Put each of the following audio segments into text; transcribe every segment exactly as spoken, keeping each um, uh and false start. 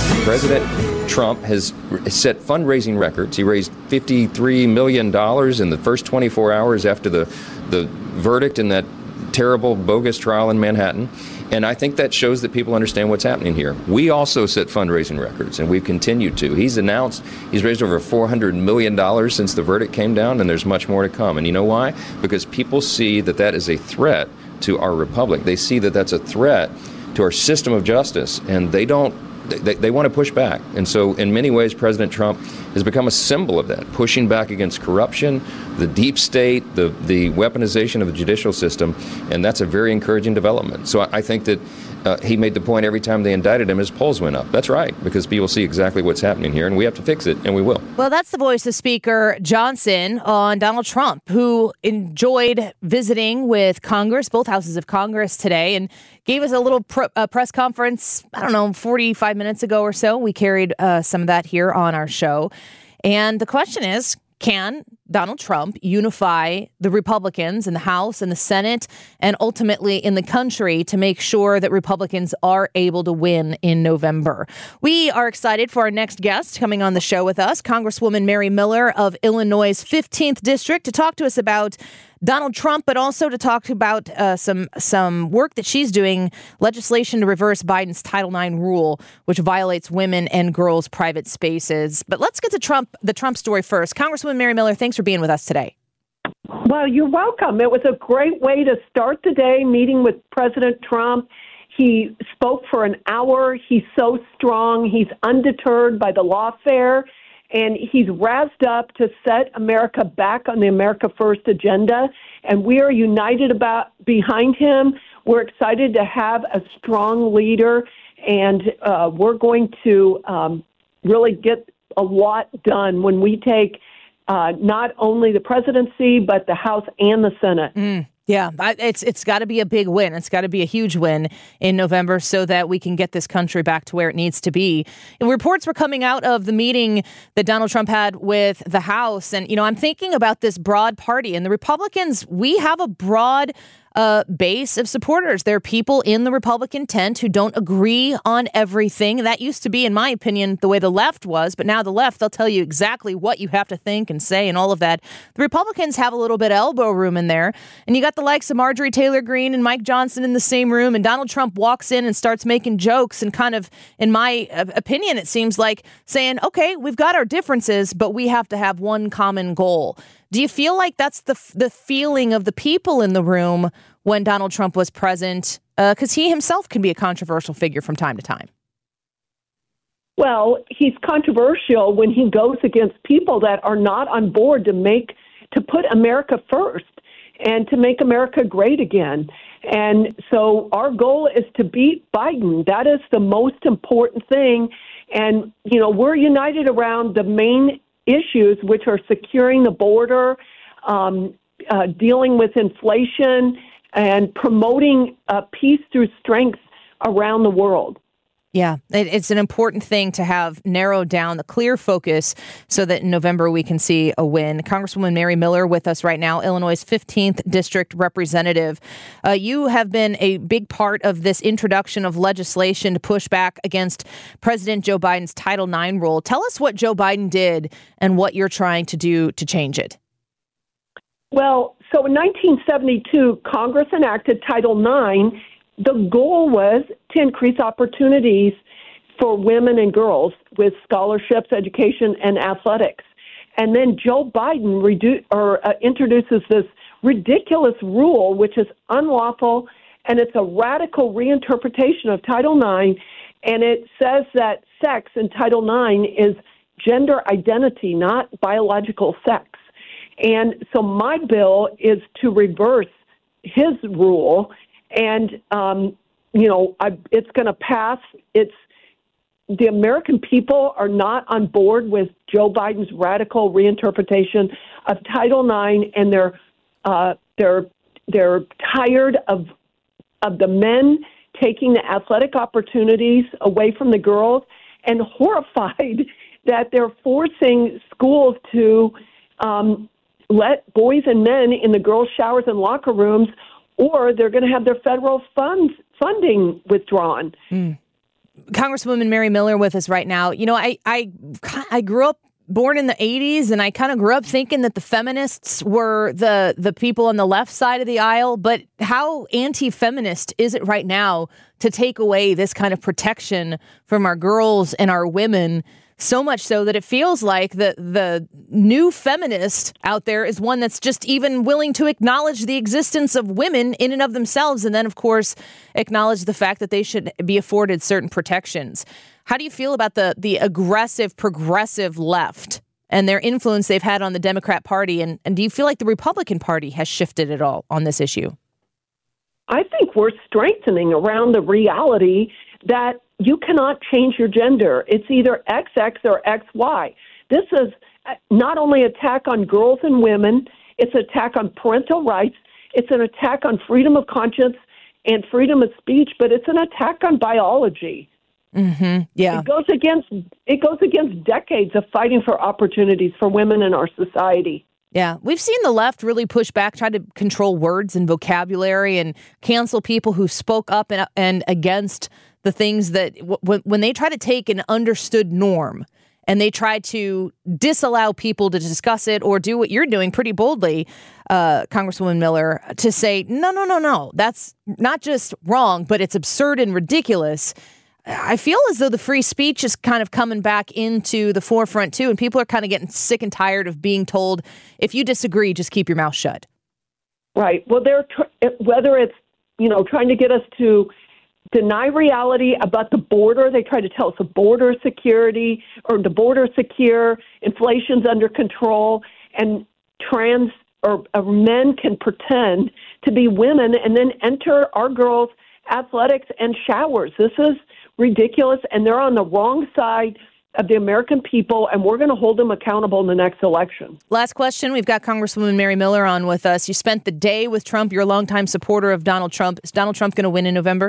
President Trump has set fundraising records. He raised fifty-three million dollars in the first twenty-four hours after the, the verdict in that terrible, bogus trial in Manhattan. And I think that shows that people understand what's happening here. We also set fundraising records, and we've continued to. He's announced he's raised over four hundred million dollars since the verdict came down, and there's much more to come. And you know why? Because people see that that is a threat to our republic. They see that that's a threat to our system of justice, and they don't They, they want to push back. And so in many ways, President Trump has become a symbol of that, pushing back against corruption, the deep state, the, the weaponization of the judicial system. And that's a very encouraging development. So I, I think that uh, he made the point every time they indicted him, his polls went up. That's right, because people see exactly what's happening here, and we have to fix it, and we will. Well, that's the voice of Speaker Johnson on Donald Trump, who enjoyed visiting with Congress, both houses of Congress today, and gave us a little pr- uh, press conference, I don't know, forty-five minutes ago or so. We carried uh, some of that here on our show. And the question is, can Donald Trump unify the Republicans in the House and the Senate and ultimately in the country to make sure that Republicans are able to win in November? We are excited for our next guest coming on the show with us, Congresswoman Mary Miller of Illinois' fifteenth District, to talk to us about Donald Trump, but also to talk about uh, some some work that she's doing, legislation to reverse Biden's Title nine rule, which violates women and girls' private spaces. But let's get to Trump, the Trump story first. Congresswoman Mary Miller, thanks for being with us today. Well, you're welcome. It was a great way to start the day, meeting with President Trump. He spoke for an hour. He's so strong. He's undeterred by the lawfare. And he's razzed up to set America back on the America First agenda. And we are united about behind him. We're excited to have a strong leader. And uh, we're going to um, really get a lot done when we take uh, not only the presidency, but the House and the Senate. Mm. Yeah, it's it's got to be a big win. It's got to be a huge win in November so that we can get this country back to where it needs to be. And reports were coming out of the meeting that Donald Trump had with the House. And, you know, I'm thinking about this broad party and the Republicans. We have a broad Uh, base of supporters. There are people in the Republican tent who don't agree on everything. That used to be, in my opinion, the way the left was. But now the left, they'll tell you exactly what you have to think and say and all of that. The Republicans have a little bit of elbow room in there. And you got the likes of Marjorie Taylor Greene and Mike Johnson in the same room. And Donald Trump walks in and starts making jokes and kind of, in my uh, opinion, it seems like saying, OK, we've got our differences, but we have to have one common goal. Do you feel like that's the the feeling of the people in the room when Donald Trump was present? Because uh, he himself can be a controversial figure from time to time. Well, he's controversial when he goes against people that are not on board to make to put America first and to make America great again. And so our goal is to beat Biden. That is the most important thing. And, you know, we're united around the main issues, which are securing the border, um, uh, dealing with inflation, and promoting uh, peace through strength around the world. Yeah, it, it's an important thing to have narrowed down the clear focus so that in November we can see a win. Congresswoman Mary Miller with us right now, Illinois' fifteenth District Representative. Uh, you have been a big part of this introduction of legislation to push back against President Joe Biden's Title nine rule. Tell us what Joe Biden did and what you're trying to do to change it. Well, so in nineteen seventy-two, Congress enacted Title nine. The goal was to increase opportunities for women and girls with scholarships, education, and athletics. And then Joe Biden redu- or uh, introduces this ridiculous rule, which is unlawful, and it's a radical reinterpretation of Title nine. And it says that sex in Title nine is gender identity, not biological sex. And so my bill is to reverse his rule. And, um, you know, I, it's going to pass. It's the American people are not on board with Joe Biden's radical reinterpretation of Title nine, and they're uh, they're they're tired of of the men taking the athletic opportunities away from the girls, and horrified that they're forcing schools to um, let boys and men in the girls' showers and locker rooms, or they're going to have their federal funds funding withdrawn. Mm. Congresswoman Mary Miller with us right now. You know, I I, I grew up born in the eighties, and I kind of grew up thinking that the feminists were the the people on the left side of the aisle. But how anti-feminist is it right now to take away this kind of protection from our girls and our women? So much so that it feels like the the new feminist out there is one that's just even willing to acknowledge the existence of women in and of themselves, and then, of course, acknowledge the fact that they should be afforded certain protections. How do you feel about the the aggressive, progressive left and their influence they've had on the Democrat Party, and, and do you feel like the Republican Party has shifted at all on this issue? I think we're strengthening around the reality that you cannot change your gender. It's either X X or X Y. This is not only an attack on girls and women, it's an attack on parental rights, it's an attack on freedom of conscience and freedom of speech, but it's an attack on biology. Mm-hmm. Yeah. It goes against it goes against decades of fighting for opportunities for women in our society. Yeah, we've seen the left really push back, try to control words and vocabulary and cancel people who spoke up and, and against the things that w- when they try to take an understood norm and they try to disallow people to discuss it or do what you're doing pretty boldly, uh, Congresswoman Miller, to say, no, no, no, no, that's not just wrong, but it's absurd and ridiculous. I feel as though the free speech is kind of coming back into the forefront, too, and people are kind of getting sick and tired of being told, if you disagree, just keep your mouth shut. Right. Well, they're tr- whether it's, you know, trying to get us to deny reality about the border. They try to tell us the border security or the border secure, inflation's under control, and trans or, or men can pretend to be women and then enter our girls' athletics and showers. This is ridiculous, and they're on the wrong side of the American people, and we're going to hold them accountable in the next election. Last question. We've got Congresswoman Mary Miller on with us. You spent the day with Trump. You're a longtime supporter of Donald Trump. Is Donald Trump going to win in November?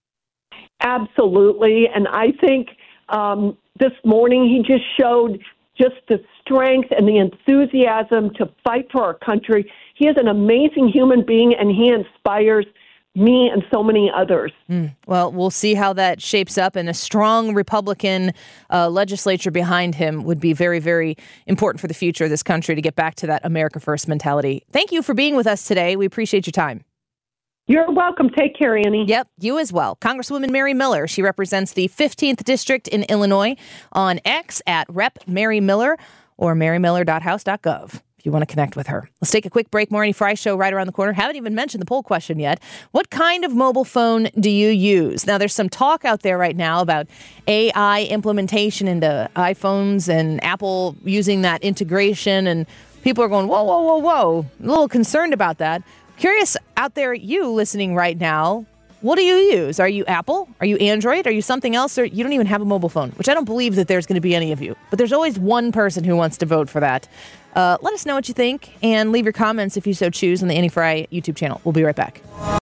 Absolutely, and I think um, this morning he just showed just the strength and the enthusiasm to fight for our country. He is an amazing human being, and he inspires me and so many others. Mm. Well, we'll see how that shapes up, and a strong Republican uh, legislature behind him would be very, very important for the future of this country to get back to that America First mentality. Thank you for being with us today. We appreciate your time. You're welcome. Take care, Annie. Yep, you as well. Congresswoman Mary Miller. She represents the fifteenth District in Illinois. On X at Rep Mary Miller or mary miller dot house dot gov. If you want to connect with her. Let's take a quick break. Morning Fry Show right around the corner. Haven't even mentioned the poll question yet. What kind of mobile phone do you use? Now, there's some talk out there right now about A I implementation into iPhones and Apple using that integration. And people are going, whoa, whoa, whoa, whoa. A little concerned about that. Curious out there, you listening right now, what do you use? Are you Apple? Are you Android? Are you something else? Or you don't even have a mobile phone, which I don't believe that there's going to be any of you. But there's always one person who wants to vote for that. Uh, let us know what you think and leave your comments if you so choose on the Annie Fry YouTube channel. We'll be right back.